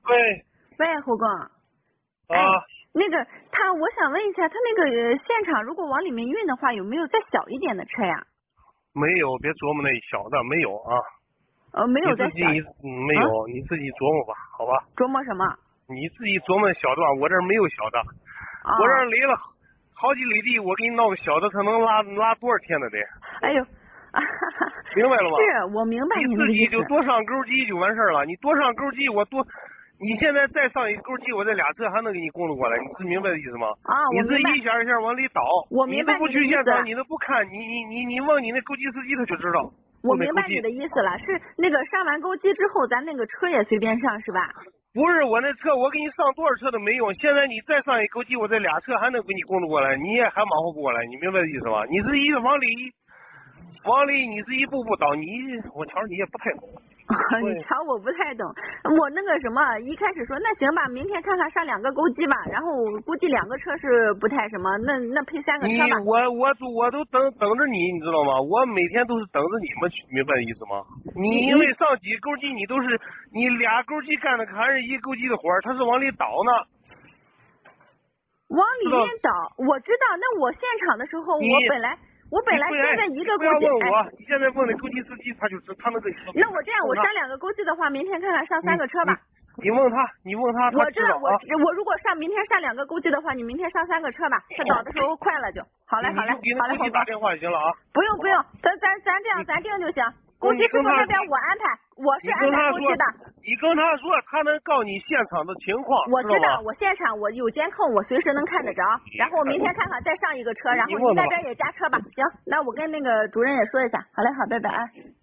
喂， 喂，胡工。 啊， 那个我想问一下，他那个现场如果往里面运的话，有没有再小一点的车呀？ 没有，别琢磨那小的，没有啊。 没有再小。 没有，你自己琢磨吧，好吧？ 琢磨什么？ 你自己琢磨小的吧，我这儿没有小的，我这儿垒了好几里地，我给你闹个小的，他能拉多少天呢得？ 哎呦， 明白了吗？ 是我明白你自己就多上钩机就完事儿了，你多上钩机，你现在再上一钩机，我这俩车还能给你供得过来，你是明白的意思吗？ 啊， 你自己一下一下往里倒， 我明白你都不去现场，你都不看，你问你那钩机司机他就知道。 我明白你的意思了，是那个上完钩机之后，咱那个车也随便上是吧？ 不是我那车，我给你上多少车都没用，现在你再上一钩机，我这俩车还能给你供得过来，你也还忙活不过来，你明白的意思吗？你是一往里，你是一步步倒，我瞧你也不太懂。 你瞧我不太懂，我那个什么，一开始说那行吧，明天看看上2个钩机吧，然后估计2个车是不太什么，那配3个车吧。 我都等着你，你知道吗？我每天都是等着你们去，明白的意思吗？你因为上几钩机，你俩钩机干的还是一钩机的活儿，他是往里倒呢。 往里面倒，我知道。那我现场的时候，我本来现在一个钩机。 不要问我，你现在问那钩机司机，他能跟你说。 那我这样，我上2个钩机的话，明天看看上3个车吧。 你问他， 我知道，我如果明天上2个钩机的话，你明天上3个车吧，他倒的时候快了就。好嘞。 你给那钩机打电话就行了啊。 不用，咱这样，咱定就行。钩机师傅那边我安排，我是安排钩机的。 你跟他说，他能告你现场的情况。 我知道，我现场我有监控，我随时能看得着。然后我明天看看再上1个车，然后你那边也加车吧。行，那我跟那个主任也说一下。好嘞，好，拜拜啊。